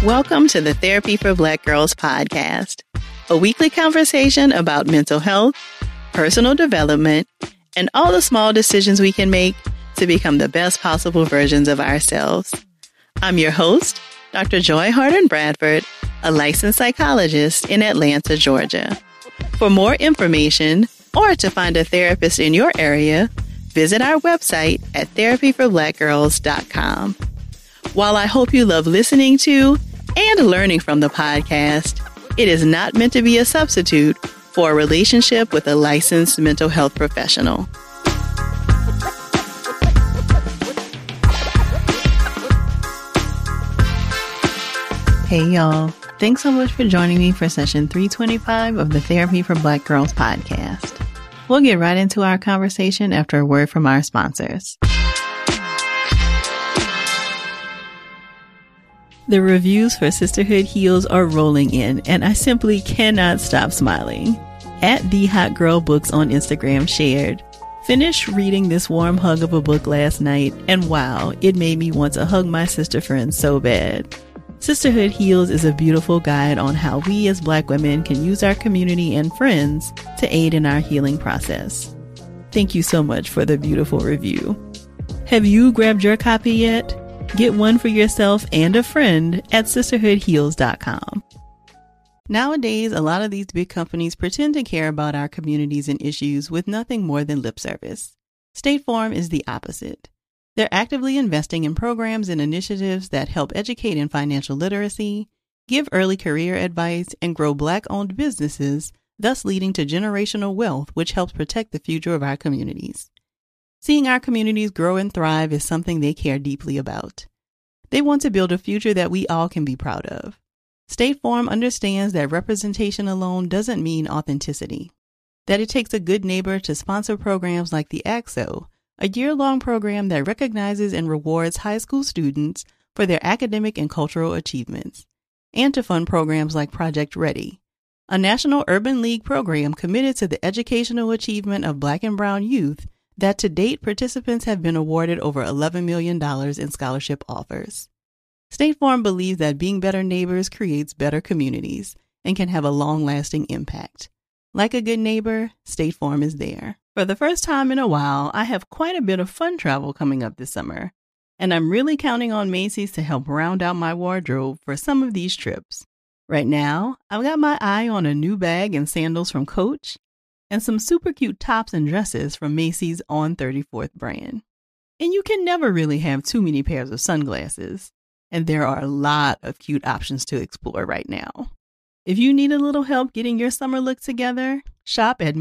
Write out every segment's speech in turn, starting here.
Welcome to the Therapy for Black Girls podcast, a weekly conversation about mental health, personal development, and all the small decisions we can make to become the best possible versions of ourselves. I'm your host, Dr. Joy Harden Bradford, a licensed psychologist in Atlanta, Georgia. For more information or to find a therapist in your area, visit our website at therapyforblackgirls.com. While I hope you love listening to and learning from the podcast, it is not meant to be a substitute for a relationship with a licensed mental health professional. Hey y'all, thanks so much for joining me for session 325 of the Therapy for Black Girls podcast. We'll get right into our conversation after a word from our sponsors. The reviews for Sisterhood Heals are rolling in, and I simply cannot stop smiling. At The Hot Girl Books on Instagram shared, "Finished reading this warm hug of a book last night, and wow, it made me want to hug my sister friends so bad." Sisterhood Heals is a beautiful guide on how we as Black women can use our community and friends to aid in our healing process. Thank you so much for the beautiful review. Have you grabbed your copy yet? Get one for yourself and a friend at sisterhoodheals.com. Nowadays, a lot of these big companies pretend to care about our communities and issues with nothing more than lip service. State Farm is the opposite. They're actively investing in programs and initiatives that help educate in financial literacy, give early career advice, and grow Black-owned businesses, thus leading to generational wealth, which helps protect the future of our communities. Seeing our communities grow and thrive is something they care deeply about. They want to build a future that we all can be proud of. State Farm understands that representation alone doesn't mean authenticity, that it takes a good neighbor to sponsor programs like the ACT-SO, a year-long program that recognizes and rewards high school students for their academic and cultural achievements, and to fund programs like Project Ready, a national urban league program committed to the educational achievement of Black and Brown youth that to date participants have been awarded over $11 million in scholarship offers. State Farm believes that being better neighbors creates better communities and can have a long-lasting impact. Like a good neighbor, State Farm is there. For the first time in a while, I have quite a bit of fun travel coming up this summer, and I'm really counting on Macy's to help round out my wardrobe for some of these trips. Right now, I've got my eye on a new bag and sandals from Coach, and some super cute tops and dresses from Macy's On 34th brand. And you can never really have too many pairs of sunglasses, and there are a lot of cute options to explore right now. If you need a little help getting your summer look together, shop at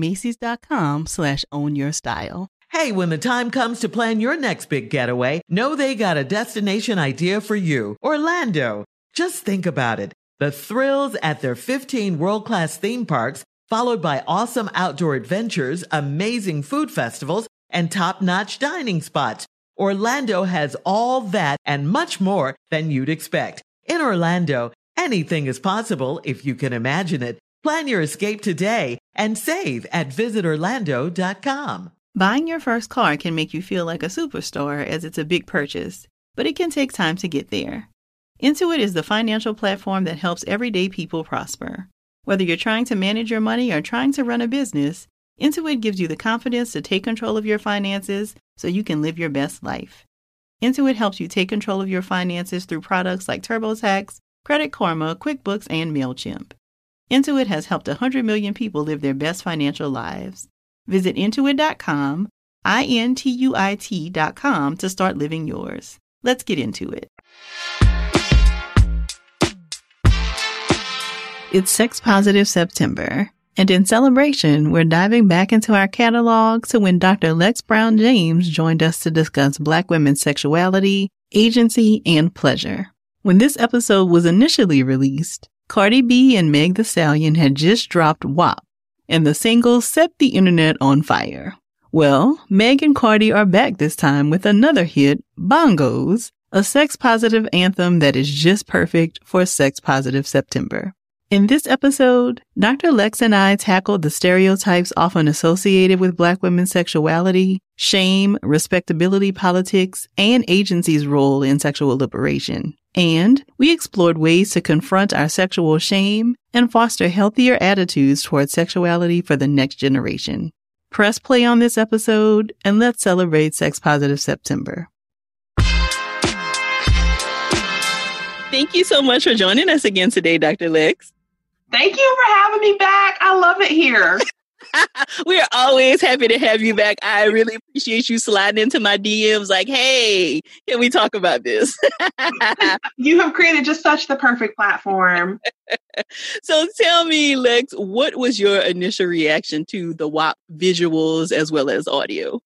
Macys.com/ownyourstyle. Hey, when the time comes to plan your next big getaway, know they got a destination idea for you. Orlando. Just think about it. The thrills at their 15 world-class theme parks, followed by awesome outdoor adventures, amazing food festivals, and top-notch dining spots. Orlando has all that and much more than you'd expect. In Orlando, anything is possible if you can imagine it. Plan your escape today and save at visitorlando.com. Buying your first car can make you feel like a superstar as it's a big purchase, but it can take time to get there. Intuit is the financial platform that helps everyday people prosper. Whether you're trying to manage your money or trying to run a business, Intuit gives you the confidence to take control of your finances so you can live your best life. Intuit helps you take control of your finances through products like TurboTax, Credit Karma, QuickBooks, and MailChimp. Intuit has helped 100 million people live their best financial lives. Visit Intuit.com, Intuit.com to start living yours. Let's get into it. It's Sex Positive September, and in celebration, we're diving back into our catalog to when Dr. Lex Brown James joined us to discuss Black women's sexuality, agency, and pleasure. When this episode was initially released, Cardi B and Meg Thee Stallion had just dropped WAP, and the single set the internet on fire. Well, Meg and Cardi are back this time with another hit, Bongos, a sex-positive anthem that is just perfect for Sex Positive September. In this episode, Dr. Lex and I tackled the stereotypes often associated with Black women's sexuality, shame, respectability politics, and agency's role in sexual liberation. And we explored ways to confront our sexual shame and foster healthier attitudes towards sexuality for the next generation. Press play on this episode and let's celebrate Sex Positive September. Thank you so much for joining us again today, Dr. Lex. Thank you for having me back. I love it here. We are always happy to have you back. I really appreciate you sliding into my DMs like, hey, can we talk about this? You have created just such the perfect platform. So tell me, Lex, what was your initial reaction to the WAP visuals as well as audio?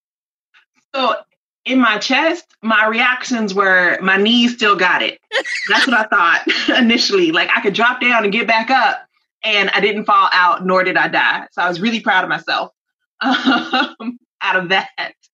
So in my chest, my reactions were my knees still got it. That's what I thought initially. Like I could drop down and get back up. And I didn't fall out, nor did I die. So I was really proud of myself out of that.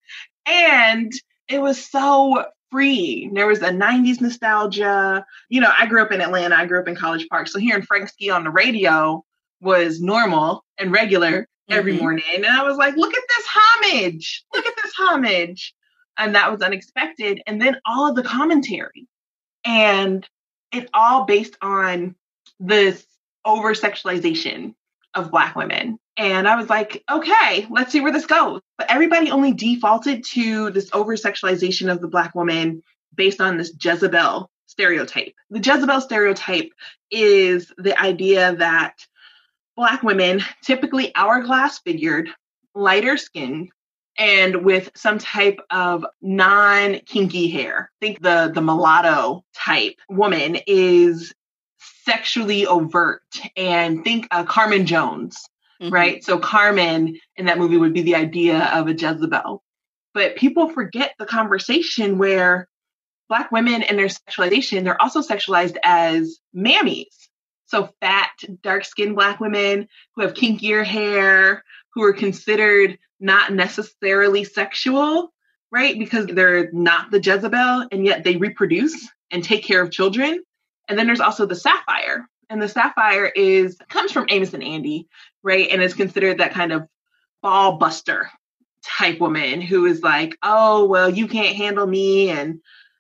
And it was so free. There was a 90s nostalgia. You know, I grew up in Atlanta. I grew up in College Park. So hearing Frank Ski on the radio was normal and regular every morning. And I was like, look at this homage. Look at this homage. And that was unexpected. And then all of the commentary. And it's all based on this over-sexualization of Black women. And I was like, okay, let's see where this goes. But everybody only defaulted to this over-sexualization of the Black woman based on this Jezebel stereotype. The Jezebel stereotype is the idea that Black women, typically hourglass figured, lighter skinned, and with some type of non-kinky hair. Think the mulatto type woman is sexually overt, and think Carmen Jones, right? So Carmen in that movie would be the idea of a Jezebel. But people forget the conversation where Black women and their sexualization, they're also sexualized as mammies. So fat, dark-skinned Black women who have kinkier hair, who are considered not necessarily sexual, right? Because they're not the Jezebel, and yet they reproduce and take care of children. And then there's also the sapphire. And the sapphire comes from Amos and Andy, right? And is considered that kind of ball buster type woman who is like, oh, well, you can't handle me, and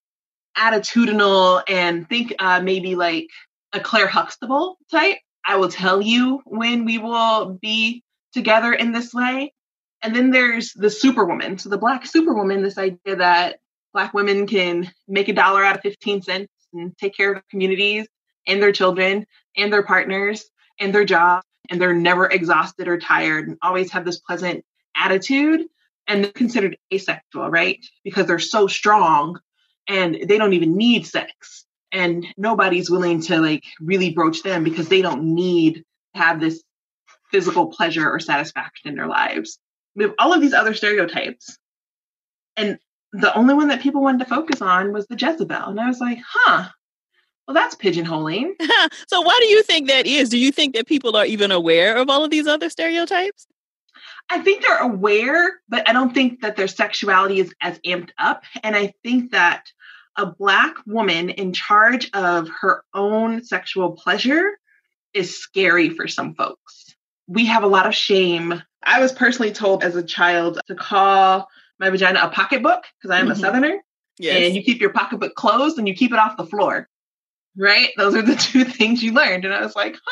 attitudinal, and think maybe like a Claire Huxtable type. I will tell you when we will be together in this way. And then there's the superwoman. So the Black superwoman, this idea that Black women can make $1 out of 15 cents and take care of their communities and their children and their partners and their jobs, and they're never exhausted or tired and always have this pleasant attitude, and they're considered asexual, right? Because they're so strong and they don't even need sex, and nobody's willing to like really broach them because they don't need to have this physical pleasure or satisfaction in their lives. We have all of these other stereotypes, and the only one that people wanted to focus on was the Jezebel. And I was like, well, that's pigeonholing. So why do you think that is? Do you think that people are even aware of all of these other stereotypes? I think they're aware, but I don't think that their sexuality is as amped up. And I think that a Black woman in charge of her own sexual pleasure is scary for some folks. We have a lot of shame. I was personally told as a child to call my vagina a pocketbook because I am a Southerner. Yes. And you keep your pocketbook closed and you keep it off the floor, right? Those are the two things you learned. And I was like,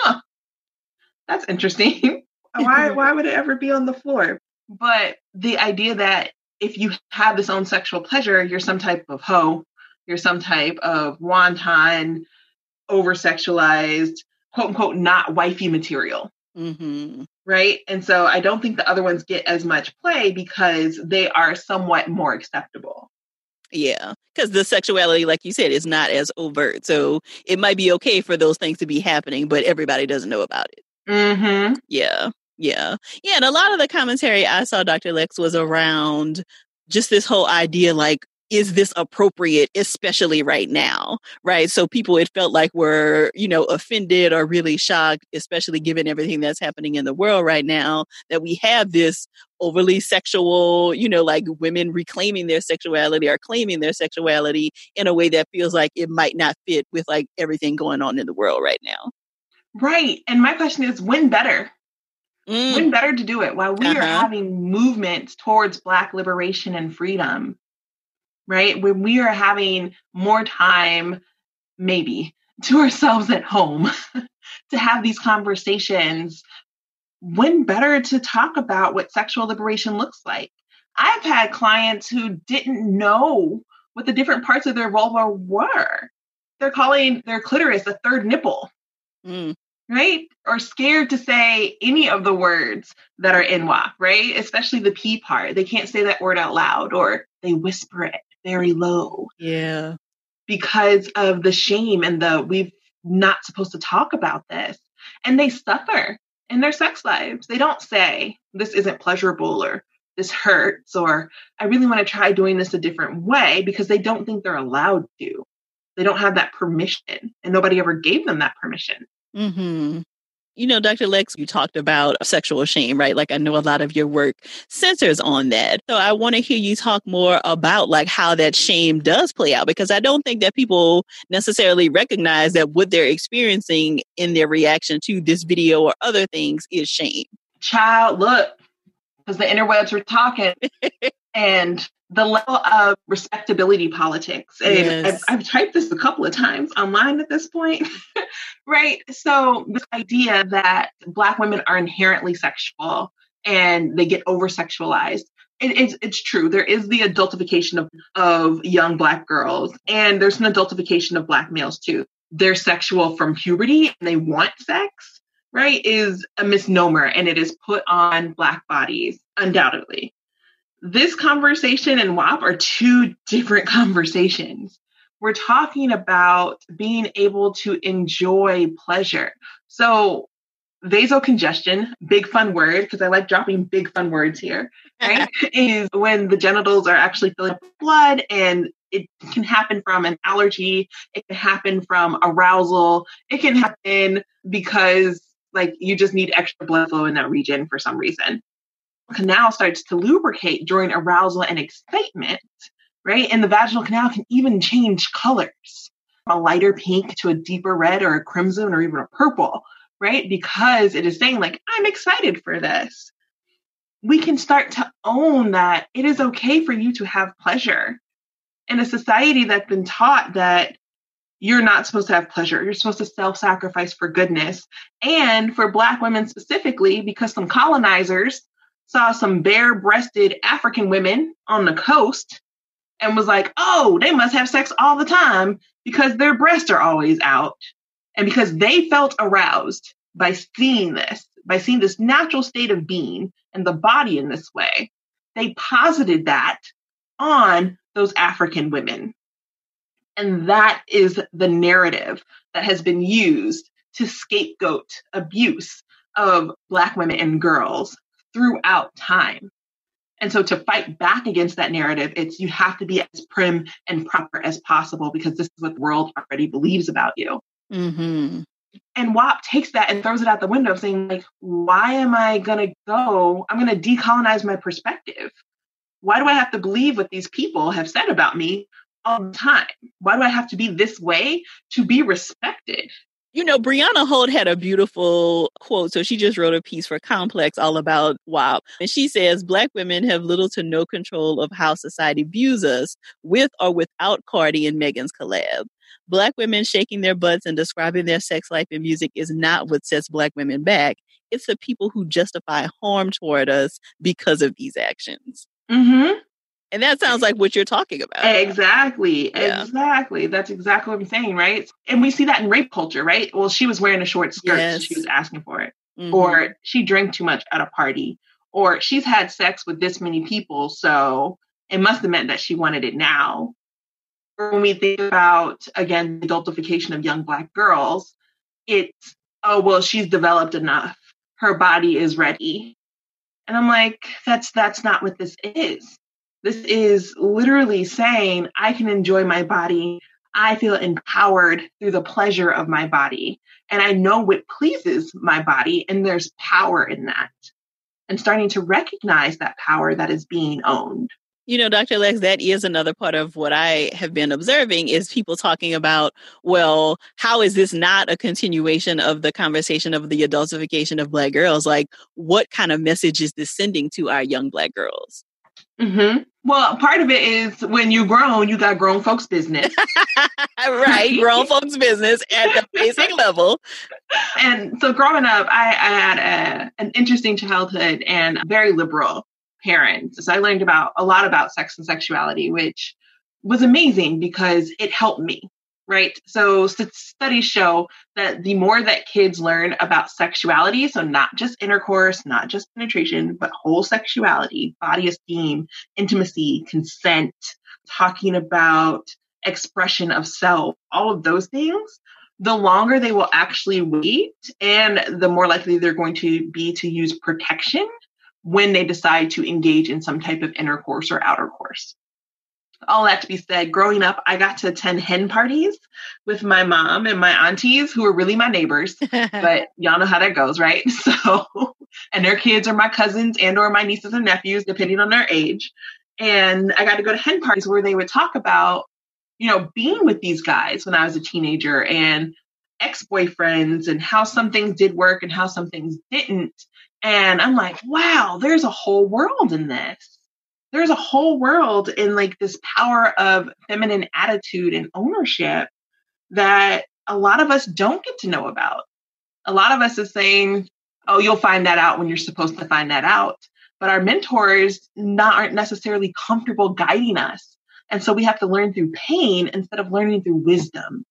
that's interesting. Why would it ever be on the floor? But the idea that if you have this own sexual pleasure, you're some type of hoe, you're some type of wanton, over-sexualized, quote unquote, not wifey material. Right? And so I don't think the other ones get as much play because they are somewhat more acceptable. Yeah, because the sexuality, like you said, is not as overt. So it might be okay for those things to be happening, but everybody doesn't know about it. Yeah. And a lot of the commentary I saw, Dr. Lex, was around just this whole idea, like, is this appropriate, especially right now, right? So people, it felt like were, offended or really shocked, especially given everything that's happening in the world right now, that we have this overly sexual, like women reclaiming their sexuality or claiming their sexuality in a way that feels like it might not fit with like everything going on in the world right now. Right. And my question is, when better? When better to do it? While we are having movements towards Black liberation and freedom, right? When we are having more time maybe, to ourselves at home to have these conversations, when better to talk about what sexual liberation looks like? I've had clients who didn't know what the different parts of their vulva were. They're calling their clitoris a third nipple, right? Or scared to say any of the words that are in WAP, right? Especially the P part. They can't say that word out loud, or they whisper it very low. Yeah. Because of the shame and we've not supposed to talk about this. And they suffer in their sex lives. They don't say, this isn't pleasurable, or this hurts, or I really want to try doing this a different way, because they don't think they're allowed to. They don't have that permission, and nobody ever gave them that permission. Mm-hmm. You know, Dr. Lex, you talked about sexual shame, right? Like, I know a lot of your work centers on that. So I want to hear you talk more about like how that shame does play out, because I don't think that people necessarily recognize that what they're experiencing in their reaction to this video or other things is shame. Child, look, because the interwebs were talking and the level of respectability politics. And yes. I've typed this a couple of times online at this point, right? So this idea that Black women are inherently sexual and they get over-sexualized. It's true. There is the adultification of young Black girls, and there's an adultification of Black males too. They're sexual from puberty and they want sex, right? Is a misnomer, and it is put on Black bodies, undoubtedly. This conversation and WAP are two different conversations. We're talking about being able to enjoy pleasure. So vasocongestion, big fun word, because I like dropping big fun words here, right? Is when the genitals are actually filling up with blood, and it can happen from an allergy. It can happen from arousal. It can happen because like you just need extra blood flow in that region for some reason. Canal starts to lubricate during arousal and excitement, right? And the vaginal canal can even change colors, a lighter pink to a deeper red or a crimson or even a purple, right? Because it is saying like, I'm excited for this. We can start to own that it is okay for you to have pleasure in a society that's been taught that you're not supposed to have pleasure. You're supposed to self-sacrifice for goodness. And for Black women specifically, because some colonizers saw some bare-breasted African women on the coast and was like, oh, they must have sex all the time because their breasts are always out. And because they felt aroused by seeing this natural state of being and the body in this way, they posited that on those African women. And that is the narrative that has been used to scapegoat abuse of Black women and girls throughout time. And so to fight back against that narrative, you have to be as prim and proper as possible, because this is what the world already believes about you. Mm-hmm. And WAP takes that and throws it out the window, saying like, why am I going to I'm going to decolonize my perspective. Why do I have to believe what these people have said about me all the time? Why do I have to be this way to be respected? You know, Brianna Holt had a beautiful quote. So she just wrote a piece for Complex all about WAP. And she says, Black women have little to no control of how society views us, with or without Cardi and Megan's collab. Black women shaking their butts and describing their sex life in music is not what sets Black women back. It's the people who justify harm toward us because of these actions. Mm-hmm. And that sounds like what you're talking about. Exactly. Yeah. Exactly. That's exactly what I'm saying, right? And we see that in rape culture, right? Well, she was wearing a short skirt. Yes. So she was asking for it. Mm-hmm. Or she drank too much at a party. Or she's had sex with this many people, so it must have meant that she wanted it now. Or when we think about, again, the adultification of young Black girls, it's, oh, well, she's developed enough. Her body is ready. And I'm like, that's not what this is. This is literally saying, I can enjoy my body. I feel empowered through the pleasure of my body. And I know what pleases my body, and there's power in that. And starting to recognize that power that is being owned. You know, Dr. Lex, that is another part of what I have been observing is people talking about, well, how is this not a continuation of the conversation of the adultification of Black girls? Like, what kind of message is this sending to our young Black girls? Mm-hmm. Well, part of it is when you're grown, you got grown folks' business. Right. Grown folks' business at the basic level. And so growing up, I had an interesting childhood and very liberal parents. So I learned a lot about sex and sexuality, which was amazing because it helped me. Right. So studies show that the more that kids learn about sexuality, so not just intercourse, not just penetration, but whole sexuality, body esteem, intimacy, consent, talking about expression of self, all of those things, the longer they will actually wait and the more likely they're going to be to use protection when they decide to engage in some type of intercourse or outer course. All that to be said, growing up, I got to attend hen parties with my mom and my aunties who were really my neighbors, but y'all know how that goes, right? So, and their kids are my cousins and or my nieces and nephews, depending on their age. And I got to go to hen parties where they would talk about, being with these guys when I was a teenager and ex-boyfriends and how some things did work and how some things didn't. And I'm like, wow, there's a whole world in this. There's a whole world in like this power of feminine attitude and ownership that a lot of us don't get to know about. A lot of us is saying, oh, you'll find that out when you're supposed to find that out. But our mentors aren't necessarily comfortable guiding us. And so we have to learn through pain instead of learning through wisdom.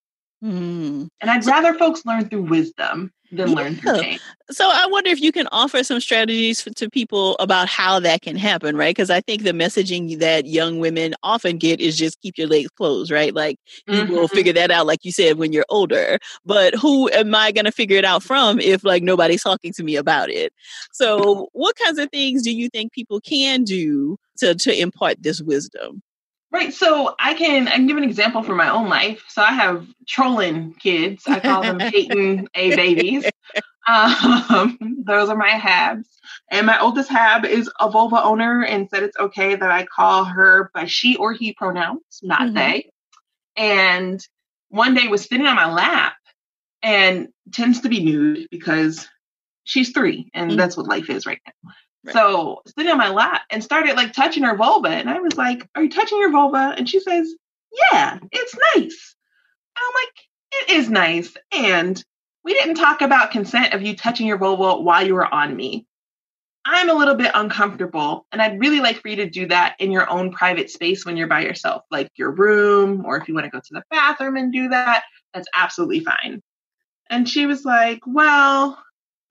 And I'd rather folks learn through wisdom than learn through pain. So I wonder if you can offer some strategies to people about how that can happen, right? Because I think the messaging that young women often get is just keep your legs closed, right? Like you will figure that out, like you said, when you're older. But who am I going to figure it out from if like nobody's talking to me about it? So what kinds of things do you think people can do to impart this wisdom? Right. So I can give an example from my own life. So I have trolling kids. I call them Peyton A babies. Those are my Habs. And my oldest Hab is a vulva owner and said it's okay that I call her by she or he pronouns, not they. And one day was sitting on my lap and tends to be nude because she's 3 and that's what life is right now. Right. So sitting on my lap and started like touching her vulva. And I was like, are you touching your vulva? And she says, yeah, it's nice. And I'm like, it is nice. And we didn't talk about consent of you touching your vulva while you were on me. I'm a little bit uncomfortable. And I'd really like for you to do that in your own private space when you're by yourself, like your room, or if you want to go to the bathroom and do that, that's absolutely fine. And she was like, well,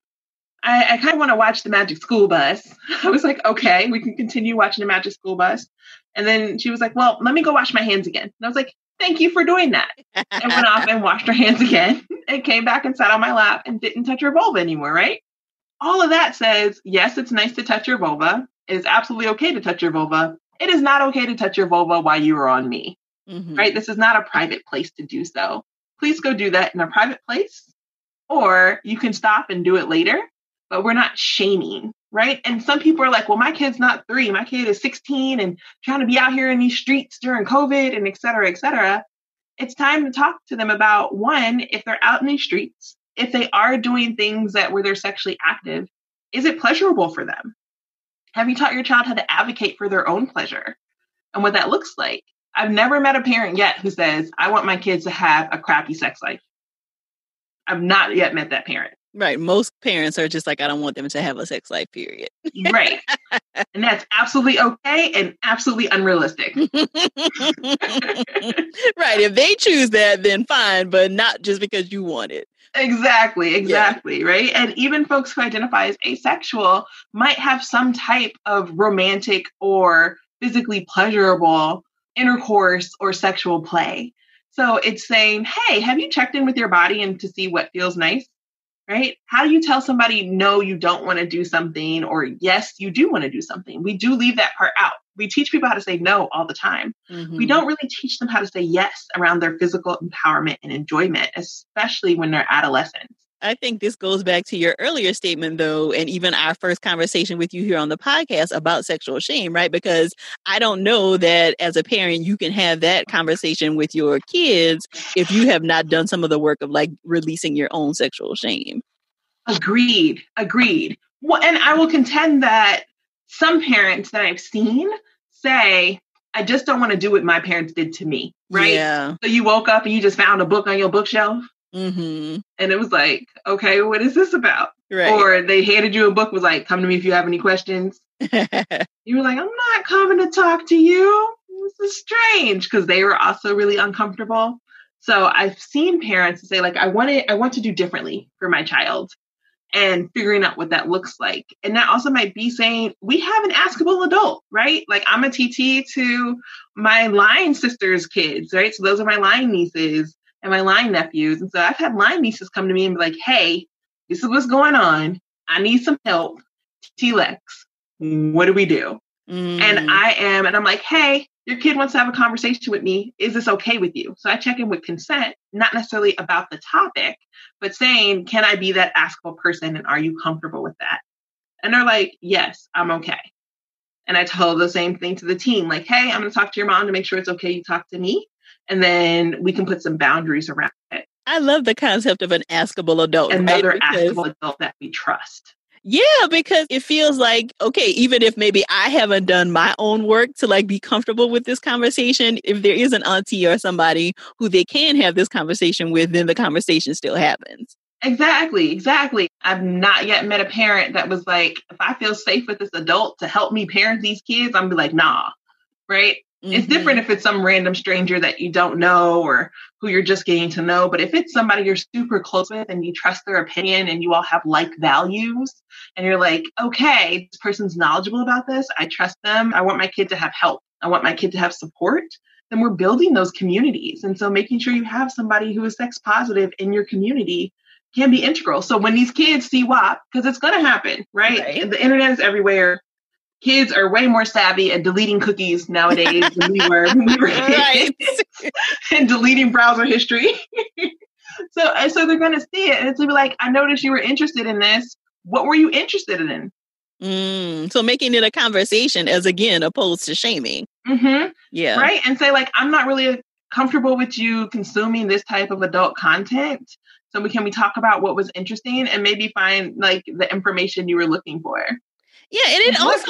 I kind of want to watch the Magic School Bus. I was like, okay, we can continue watching the Magic School Bus. And then she was like, well, let me go wash my hands again. And I was like, thank you for doing that. And went off and washed her hands again and came back and sat on my lap and didn't touch her vulva anymore, right? All of that says, yes, it's nice to touch your vulva. It is absolutely okay to touch your vulva. It is not okay to touch your vulva while you are on me, right? This is not a private place to do so. Please go do that in a private place, or you can stop and do it later. But we're not shaming, right? And some people are like, well, my kid's not 3. My kid is 16 and trying to be out here in these streets during COVID and et cetera, et cetera. It's time to talk to them about, one, if they're out in these streets, if they are doing things where they're sexually active, is it pleasurable for them? Have you taught your child how to advocate for their own pleasure and what that looks like? I've never met a parent yet who says, I want my kids to have a crappy sex life. I've not yet met that parent. Right. Most parents are just like, I don't want them to have a sex life, period. Right. And that's absolutely okay and absolutely unrealistic. Right. If they choose that, then fine, but not just because you want it. Exactly. Yeah. Right. And even folks who identify as asexual might have some type of romantic or physically pleasurable intercourse or sexual play. So it's saying, hey, have you checked in with your body and to see what feels nice? Right? How do you tell somebody, no, you don't want to do something, or yes, you do want to do something? We do leave that part out. We teach people how to say no all the time. We don't really teach them how to say yes around their physical empowerment and enjoyment, especially when they're adolescents. I think this goes back to your earlier statement, though, and even our first conversation with you here on the podcast about sexual shame, right? Because I don't know that as a parent, you can have that conversation with your kids if you have not done some of the work of like releasing your own sexual shame. Agreed. Well, and I will contend that some parents that I've seen say, I just don't want to do what my parents did to me, right? Yeah. So you woke up and you just found a book on your bookshelf. Mm-hmm. And it was like, okay, what is this about? Right. Or they handed you a book, was like, come to me if you have any questions. You were like, I'm not coming to talk to you. This is strange, because they were also really uncomfortable. So I've seen parents say, like, I want to do differently for my child, and figuring out what that looks like. And that also might be saying, we have an askable adult, right? Like, I'm a TT to my line sister's kids, right? So those are my line nieces and my line nephews. And so I've had line nieces come to me and be like, hey, this is what's going on. I need some help. TT Lex, what do we do? And I'm like, hey, your kid wants to have a conversation with me. Is this okay with you? So I check in with consent, not necessarily about the topic, but saying, can I be that askable person? And are you comfortable with that? And they're like, yes, I'm okay. And I tell the same thing to the team, like, hey, I'm going to talk to your mom to make sure it's okay you talk to me. And then we can put some boundaries around it. I love the concept of an askable adult. Another right? askable adult that we trust. Yeah, because it feels like, okay, even if maybe I haven't done my own work to like be comfortable with this conversation, if there is an auntie or somebody who they can have this conversation with, then the conversation still happens. Exactly. I've not yet met a parent that was like, if I feel safe with this adult to help me parent these kids, I'm be like, nah, right? Mm-hmm. It's different if it's some random stranger that you don't know or who you're just getting to know. But if it's somebody you're super close with and you trust their opinion and you all have like values and you're like, okay, this person's knowledgeable about this. I trust them. I want my kid to have help. I want my kid to have support. Then we're building those communities. And so making sure you have somebody who is sex positive in your community can be integral. So when these kids see WAP, because it's going to happen, right? The internet is everywhere. Kids are way more savvy at deleting cookies nowadays than we were when we were kids, and deleting browser history. So they're going to see it, and it's going to be like, I noticed you were interested in this. What were you interested in? So making it a conversation as, again, opposed to shaming. Mm-hmm. Yeah. Right. And say, like, I'm not really comfortable with you consuming this type of adult content. So can we talk about what was interesting and maybe find like the information you were looking for? Yeah, and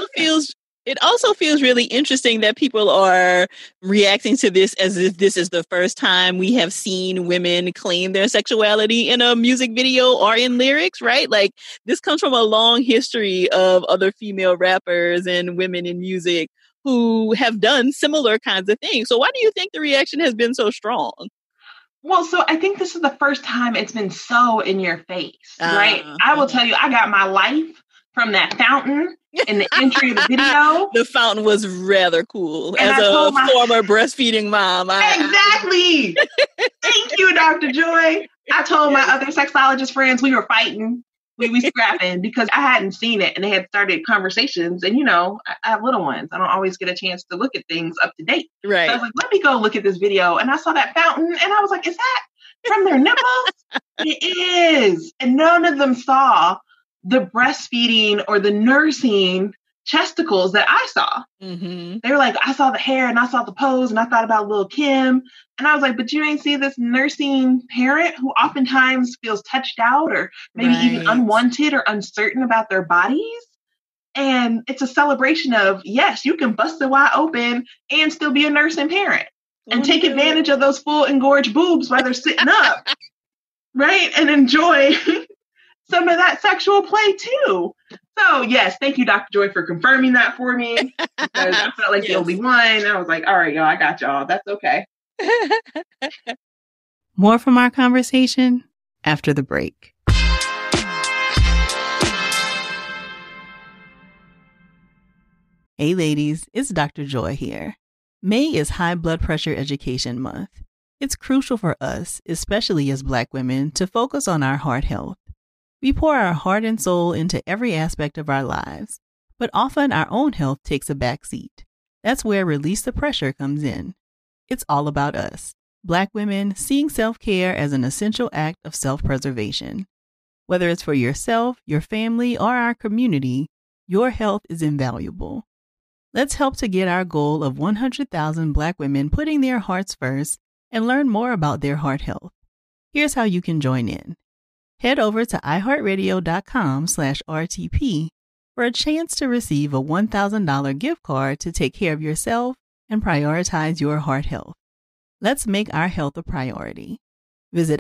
it also feels really interesting that people are reacting to this as if this is the first time we have seen women claim their sexuality in a music video or in lyrics, right? Like, this comes from a long history of other female rappers and women in music who have done similar kinds of things. So why do you think the reaction has been so strong? Well, so I think this is the first time it's been so in your face, right? I will tell you, I got my life from that fountain in the entry of the video. The fountain was rather cool. And as a former breastfeeding mom. Exactly. Thank you, Dr. Joy. I told my other sexologist friends we were fighting. We were scrapping because I hadn't seen it and they had started conversations. And, you know, I have little ones. I don't always get a chance to look at things up to date. Right. So I was like, let me go look at this video. And I saw that fountain and I was like, is that from their nipples? It is. And none of them saw the breastfeeding or the nursing chesticles that I saw. Mm-hmm. They were like, I saw the hair and I saw the pose and I thought about Lil' Kim. And I was like, but you ain't see this nursing parent who oftentimes feels touched out or maybe even unwanted or uncertain about their bodies. And it's a celebration of, yes, you can bust it wide open and still be a nursing parent and take advantage of those full engorged boobs while they're sitting up, right? And enjoy some of that sexual play too. So yes, thank you, Dr. Joy, for confirming that for me. Because I felt like the only one. I was like, all right, y'all, I got y'all. That's okay. More from our conversation after the break. Hey ladies, it's Dr. Joy here. May is High Blood Pressure Education Month. It's crucial for us, especially as Black women, to focus on our heart health. We pour our heart and soul into every aspect of our lives, but often our own health takes a back seat. That's where Release the Pressure comes in. It's all about us, Black women, seeing self-care as an essential act of self-preservation. Whether it's for yourself, your family, or our community, your health is invaluable. Let's help to get our goal of 100,000 Black women putting their hearts first and learn more about their heart health. Here's how you can join in. Head over to iHeartRadio.com/RTP for a chance to receive a $1,000 gift card to take care of yourself and prioritize your heart health. Let's make our health a priority. Visit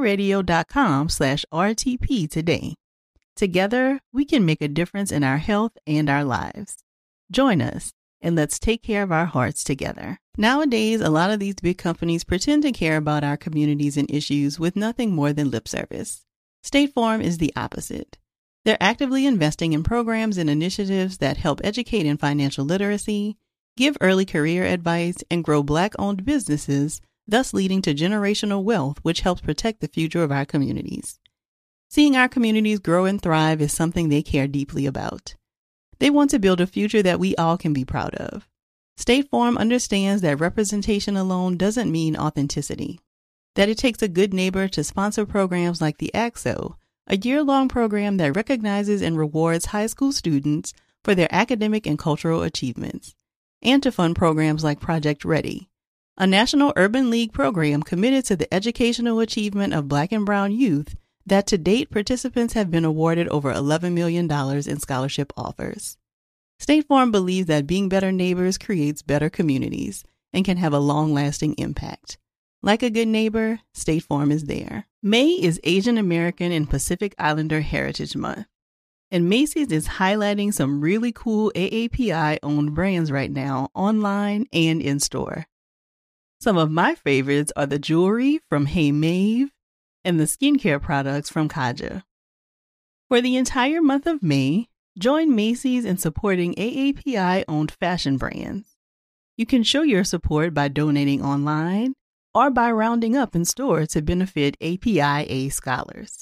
iHeartRadio.com/RTP today. Together, we can make a difference in our health and our lives. Join us, and let's take care of our hearts together. Nowadays, a lot of these big companies pretend to care about our communities and issues with nothing more than lip service. State Farm is the opposite. They're actively investing in programs and initiatives that help educate in financial literacy, give early career advice, and grow Black-owned businesses, thus leading to generational wealth, which helps protect the future of our communities. Seeing our communities grow and thrive is something they care deeply about. They want to build a future that we all can be proud of. State Farm understands that representation alone doesn't mean authenticity, that it takes a good neighbor to sponsor programs like the ACT-SO, a year-long program that recognizes and rewards high school students for their academic and cultural achievements, and to fund programs like Project Ready, a National Urban League program committed to the educational achievement of Black and Brown youth that to date participants have been awarded over $11 million in scholarship offers. State Farm believes that being better neighbors creates better communities and can have a long-lasting impact. Like a good neighbor, State Farm is there. May is Asian American and Pacific Islander Heritage Month, and Macy's is highlighting some really cool AAPI-owned brands right now, online and in-store. Some of my favorites are the jewelry from Hey Maeve and the skincare products from Kaja. For the entire month of May, join Macy's in supporting AAPI-owned fashion brands. You can show your support by donating online or by rounding up in store to benefit APIA scholars.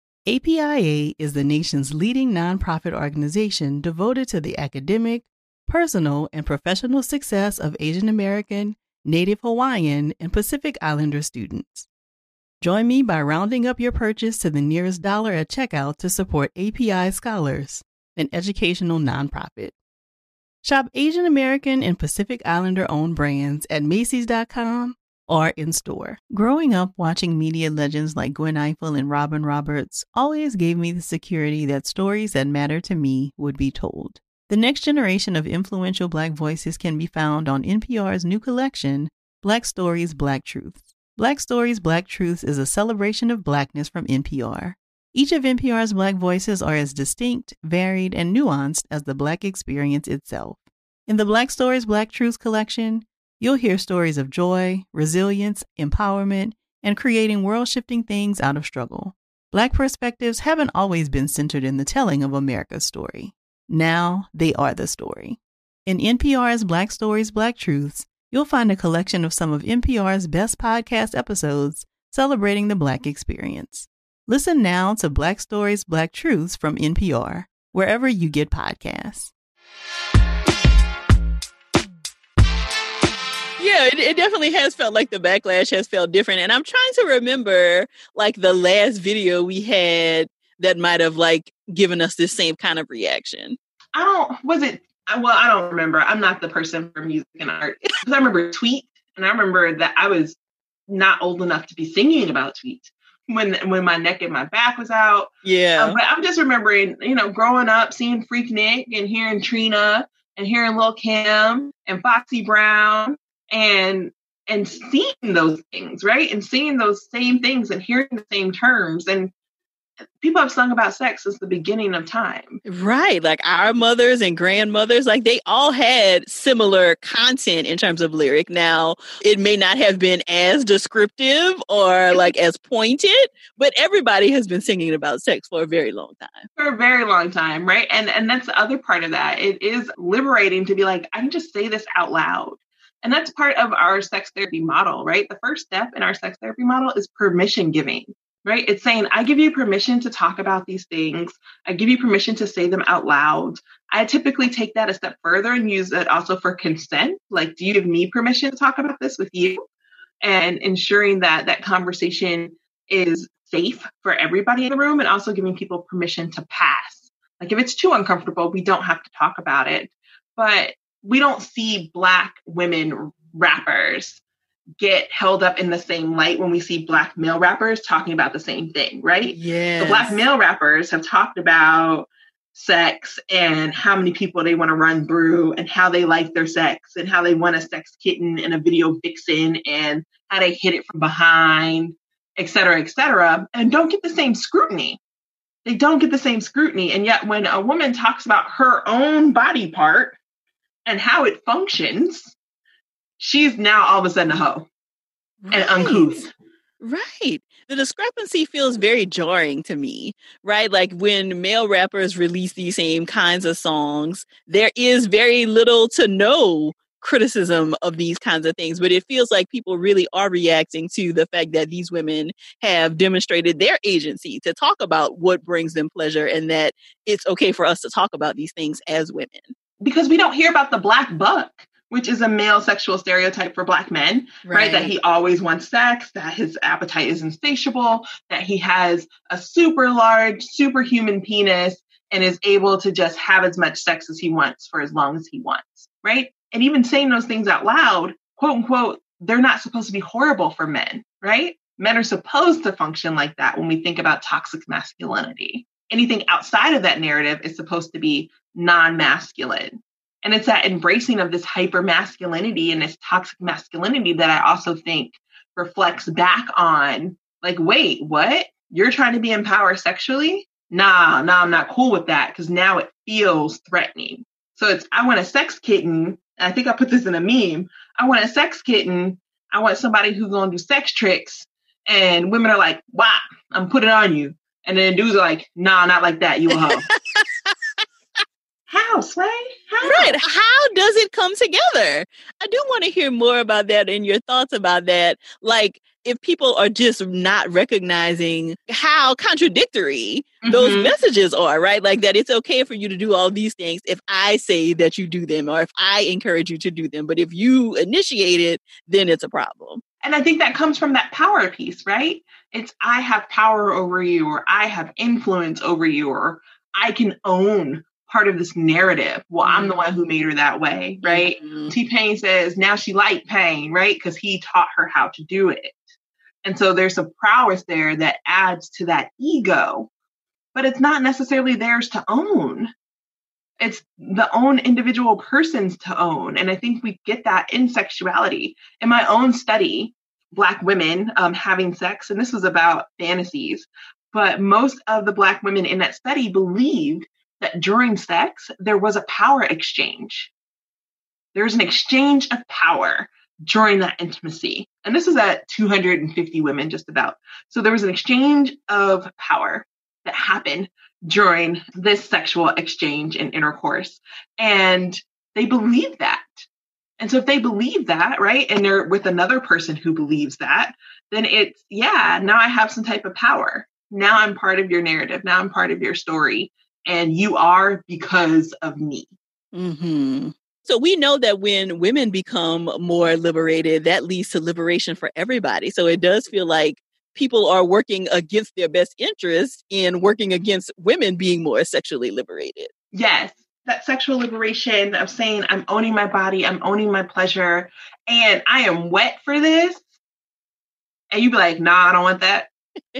APIA is the nation's leading nonprofit organization devoted to the academic, personal, and professional success of Asian American, Native Hawaiian, and Pacific Islander students. Join me by rounding up your purchase to the nearest dollar at checkout to support API Scholars, an educational nonprofit. Shop Asian American and Pacific Islander-owned brands at Macy's.com or in-store. Growing up watching media legends like Gwen Ifill and Robin Roberts always gave me the security that stories that matter to me would be told. The next generation of influential Black voices can be found on NPR's new collection, Black Stories, Black Truths. Black Stories, Black Truths is a celebration of Blackness from NPR. Each of NPR's Black voices are as distinct, varied, and nuanced as the Black experience itself. In the Black Stories, Black Truths collection, you'll hear stories of joy, resilience, empowerment, and creating world-shifting things out of struggle. Black perspectives haven't always been centered in the telling of America's story. Now they are the story. In NPR's Black Stories, Black Truths, you'll find a collection of some of NPR's best podcast episodes celebrating the Black experience. Listen now to Black Stories, Black Truths from NPR, wherever you get podcasts. Yeah, it definitely has felt like the backlash has felt different. And I'm trying to remember like the last video we had that might have like given us this same kind of reaction. I don't remember. I'm not the person for music and art. Because I remember Tweet, and I remember that I was not old enough to be singing about Tweet when my neck and my back was out. Yeah. But I'm just remembering, growing up, seeing Freaknik and hearing Trina and hearing Lil' Kim and Foxy Brown and seeing those things, right? And seeing those same things and hearing the same terms. And people have sung about sex since the beginning of time. Right. Like our mothers and grandmothers, like they all had similar content in terms of lyric. Now, it may not have been as descriptive or like as pointed, but everybody has been singing about sex for a very long time. For a very long time, right? And that's the other part of that. It is liberating to be like, I can just say this out loud. And that's part of our sex therapy model, right? The first step in our sex therapy model is permission giving. Right? It's saying, I give you permission to talk about these things. I give you permission to say them out loud. I typically take that a step further and use it also for consent. Like, do you give me permission to talk about this with you? And ensuring that that conversation is safe for everybody in the room, and also giving people permission to pass. Like, if it's too uncomfortable, we don't have to talk about it. But we don't see Black women rappers get held up in the same light when we see Black male rappers talking about the same thing, right? Yeah. The Black male rappers have talked about sex and how many people they want to run through and how they like their sex and how they want a sex kitten and a video vixen and how they hit it from behind, et cetera, and don't get the same scrutiny. They don't get the same scrutiny. And yet when a woman talks about her own body part and how it functions, she's now all of a sudden a hoe and uncouth. Right. The discrepancy feels very jarring to me, right? Like when male rappers release these same kinds of songs, there is very little to no criticism of these kinds of things, but it feels like people really are reacting to the fact that these women have demonstrated their agency to talk about what brings them pleasure and that it's okay for us to talk about these things as women. Because we don't hear about the black buck, which is a male sexual stereotype for Black men, right? That he always wants sex, that his appetite is insatiable, that he has a super large, superhuman penis and is able to just have as much sex as he wants for as long as he wants, right? And even saying those things out loud, quote unquote, they're not supposed to be horrible for men, right? Men are supposed to function like that when we think about toxic masculinity. Anything outside of that narrative is supposed to be non-masculine. And it's that embracing of this hyper masculinity and this toxic masculinity that I also think reflects back on, like, wait, what? You're trying to be empowered sexually? Nah, I'm not cool with that because now it feels threatening. So it's, I want a sex kitten. I think I put this in a meme. I want a sex kitten. I want somebody who's going to do sex tricks. And women are like, wow, I'm putting it on you. And then dudes are like, nah, not like that. You a hoe. How, Sway? How? Right. How does it come together? I do want to hear more about that and your thoughts about that. Like, if people are just not recognizing how contradictory those messages are, right? Like that it's okay for you to do all these things if I say that you do them or if I encourage you to do them. But if you initiate it, then it's a problem. And I think that comes from that power piece, right? It's I have power over you, or I have influence over you, or I can own part of this narrative. Well, I'm the one who made her that way, right? T-Pain says now she liked pain, right? Because he taught her how to do it. And so there's a prowess there that adds to that ego, but it's not necessarily theirs to own. It's the own individual person's to own. And I think we get that in sexuality. In my own study, Black women having sex, and this was about fantasies, but most of the Black women in that study believed that during sex, there was a power exchange. There's an exchange of power during that intimacy. And this is at 250 women, just about. So there was an exchange of power that happened during this sexual exchange and intercourse. And they believe that. And so if they believe that, right, and they're with another person who believes that, then it's, yeah, now I have some type of power. Now I'm part of your narrative. Now I'm part of your story. And you are because of me. Mm-hmm. So we know that when women become more liberated, that leads to liberation for everybody. So it does feel like people are working against their best interest in working against women being more sexually liberated. Yes, that sexual liberation of saying, I'm owning my body, I'm owning my pleasure, and I am wet for this. And you be like, nah, I don't want that.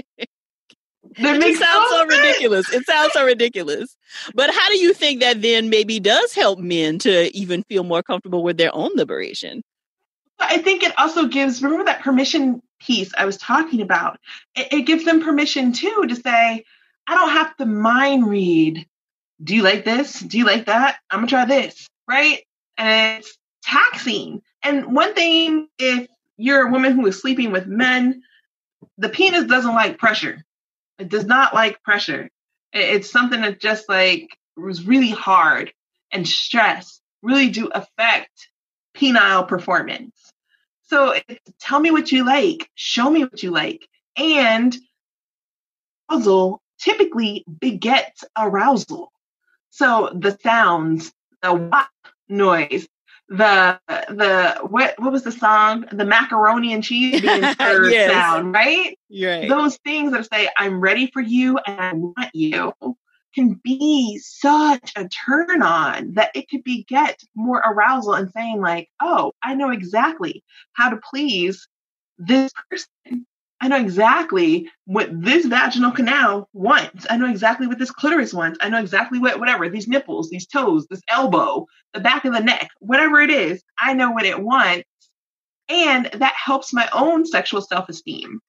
It sounds so ridiculous. It sounds so ridiculous. But how do you think that then maybe does help men to even feel more comfortable with their own liberation? I think it also gives, remember that permission piece I was talking about? It gives them permission too to say, I don't have to mind read. Do you like this? Do you like that? I'm gonna try this, right? And it's taxing. And one thing, if you're a woman who is sleeping with men, the penis doesn't like pressure. It does not like pressure. It's something that just like was really hard, and stress really do affect penile performance. So tell me what you like, show me what you like. And arousal typically begets arousal. So the sounds, the whop noise, what was the song? The macaroni and cheese being served yes. sound, right? Right. Those things that say, I'm ready for you and I want you, can be such a turn on that it could beget more arousal and saying like, oh, I know exactly how to please this person. I know exactly what this vaginal canal wants. I know exactly what this clitoris wants. I know exactly whatever, these nipples, these toes, this elbow, the back of the neck, whatever it is, I know what it wants. And that helps my own sexual self-esteem.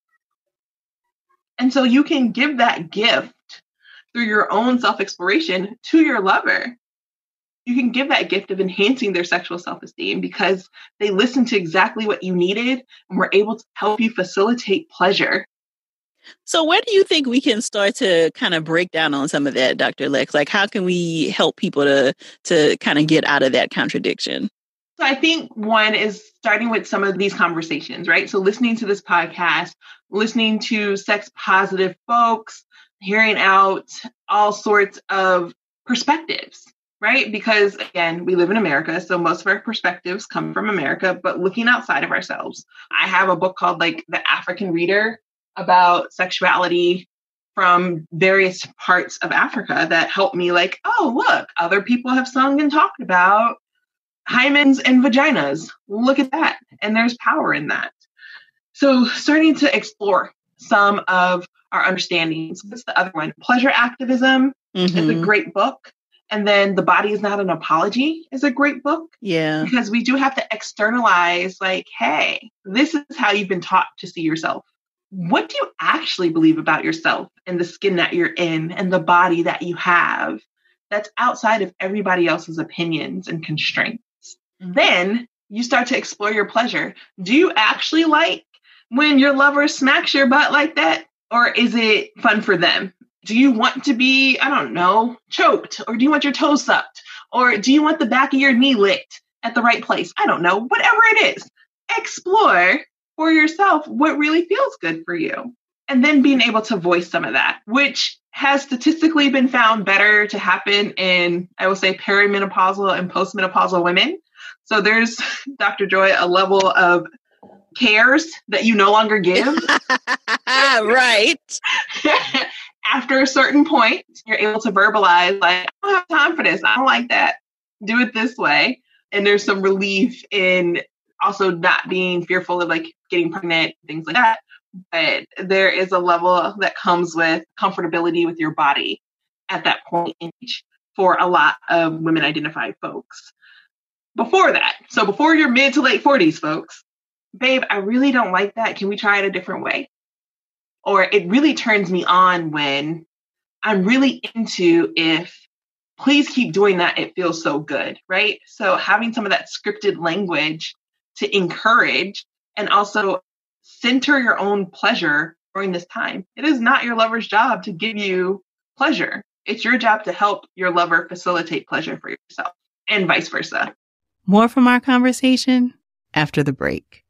And so you can give that gift through your own self-exploration to your lover. You can give that gift of enhancing their sexual self-esteem because they listened to exactly what you needed and were able to help you facilitate pleasure. So where do you think we can start to kind of break down on some of that, Dr. Lex? Like, how can we help people to kind of get out of that contradiction? So I think one is starting with some of these conversations, right? So listening to this podcast, listening to sex positive folks, hearing out all sorts of perspectives, right? Because again, we live in America, so most of our perspectives come from America, but looking outside of ourselves. I have a book called like The African Reader about sexuality from various parts of Africa that helped me like, oh, look, other people have sung and talked about hymens and vaginas. Look at that. And there's power in that. So starting to explore some of our understandings. What's the other one? Pleasure Activism is a great book. And then The Body is Not an Apology is a great book. Yeah. Because we do have to externalize like, hey, this is how you've been taught to see yourself. What do you actually believe about yourself and the skin that you're in and the body that you have that's outside of everybody else's opinions and constraints? Then you start to explore your pleasure. Do you actually like when your lover smacks your butt like that? Or is it fun for them? Do you want to be, I don't know, choked? Or do you want your toes sucked? Or do you want the back of your knee licked at the right place? I don't know. Whatever it is, explore for yourself what really feels good for you. And then being able to voice some of that, which has statistically been found better to happen in, I will say, perimenopausal and postmenopausal women. So there's, Dr. Joy, a level of cares that you no longer give. Right. After a certain point, you're able to verbalize, like, I don't have time for this. I don't like that. Do it this way. And there's some relief in also not being fearful of like getting pregnant, things like that. But there is a level that comes with comfortability with your body at that point in age for a lot of women identified folks. Before that, so before your mid to late 40s, folks, babe, I really don't like that. Can we try it a different way? Or it really turns me on when I'm really into if, please keep doing that. It feels so good, right? So having some of that scripted language to encourage and also center your own pleasure during this time. It is not your lover's job to give you pleasure. It's your job to help your lover facilitate pleasure for yourself and vice versa. More from our conversation after the break.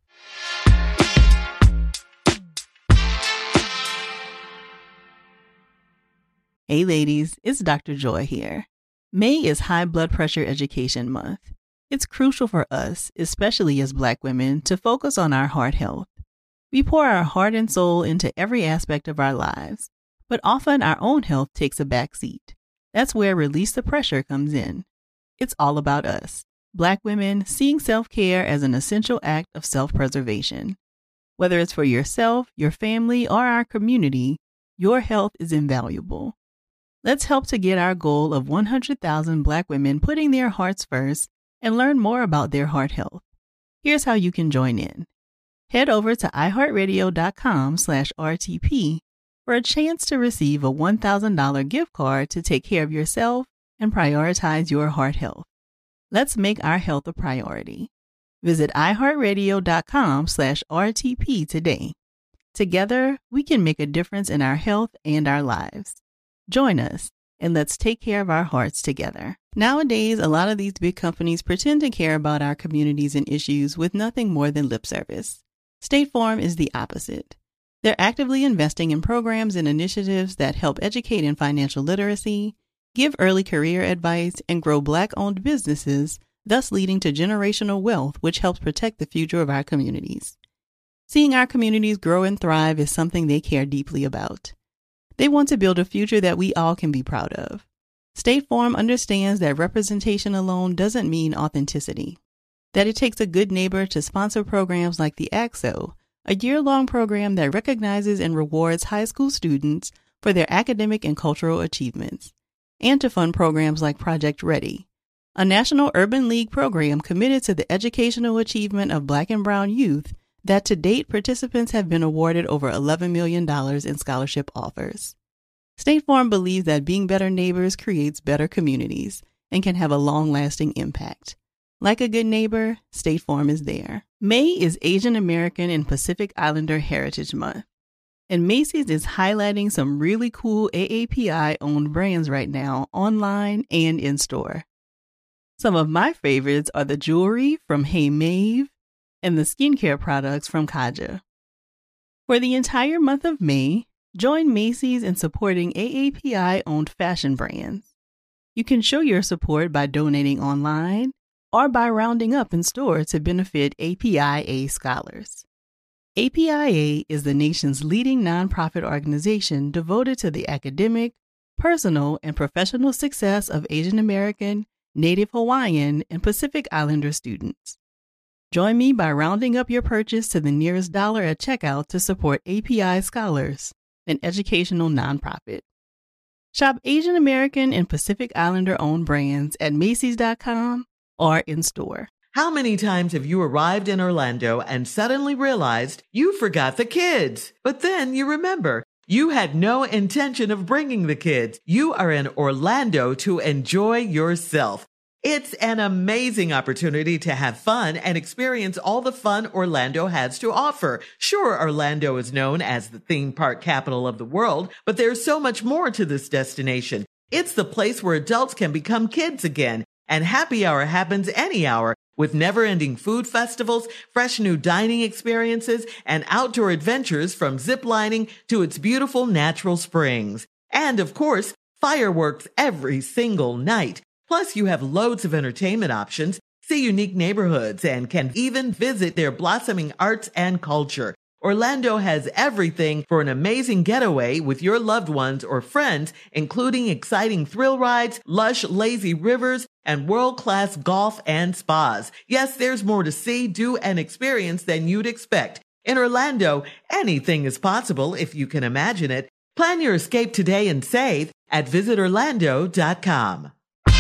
Hey ladies, it's Dr. Joy here. May is High Blood Pressure Education Month. It's crucial for us, especially as Black women, to focus on our heart health. We pour our heart and soul into every aspect of our lives, but often our own health takes a back seat. That's where Release the Pressure comes in. It's all about us, Black women, seeing self-care as an essential act of self-preservation. Whether it's for yourself, your family, or our community, your health is invaluable. Let's help to get our goal of 100,000 Black women putting their hearts first and learn more about their heart health. Here's how you can join in. Head over to iHeartRadio.com/RTP for a chance to receive a $1,000 gift card to take care of yourself and prioritize your heart health. Let's make our health a priority. Visit iHeartRadio.com/RTP today. Together, we can make a difference in our health and our lives. Join us, and let's take care of our hearts together. Nowadays, a lot of these big companies pretend to care about our communities and issues with nothing more than lip service. State Farm is the opposite. They're actively investing in programs and initiatives that help educate in financial literacy, give early career advice, and grow Black-owned businesses, thus leading to generational wealth, which helps protect the future of our communities. Seeing our communities grow and thrive is something they care deeply about. They want to build a future that we all can be proud of. State Farm understands that representation alone doesn't mean authenticity, that it takes a good neighbor to sponsor programs like the ACT-SO, a year-long program that recognizes and rewards high school students for their academic and cultural achievements, and to fund programs like Project Ready, a National Urban League program committed to the educational achievement of Black and Brown youth that to date participants have been awarded over $11 million in scholarship offers. State Farm believes that being better neighbors creates better communities and can have a long-lasting impact. Like a good neighbor, State Farm is there. May is Asian American and Pacific Islander Heritage Month, and Macy's is highlighting some really cool AAPI-owned brands right now, online and in-store. Some of my favorites are the jewelry from Hey Maeve and the skincare products from Kaja. For the entire month of May, join Macy's in supporting AAPI-owned fashion brands. You can show your support by donating online or by rounding up in store to benefit APIA scholars. APIA is the nation's leading nonprofit organization devoted to the academic, personal, and professional success of Asian American, Native Hawaiian, and Pacific Islander students. Join me by rounding up your purchase to the nearest dollar at checkout to support API Scholars, an educational nonprofit. Shop Asian American and Pacific Islander-owned brands at Macy's.com or in-store. How many times have you arrived in Orlando and suddenly realized you forgot the kids? But then you remember, you had no intention of bringing the kids. You are in Orlando to enjoy yourself. It's an amazing opportunity to have fun and experience all the fun Orlando has to offer. Sure, Orlando is known as the theme park capital of the world, but there's so much more to this destination. It's the place where adults can become kids again, and happy hour happens any hour with never-ending food festivals, fresh new dining experiences, and outdoor adventures from zip lining to its beautiful natural springs. And of course, fireworks every single night. Plus, you have loads of entertainment options, see unique neighborhoods, and can even visit their blossoming arts and culture. Orlando has everything for an amazing getaway with your loved ones or friends, including exciting thrill rides, lush, lazy rivers, and world-class golf and spas. Yes, there's more to see, do, and experience than you'd expect. In Orlando, anything is possible if you can imagine it. Plan your escape today and save at visitorlando.com.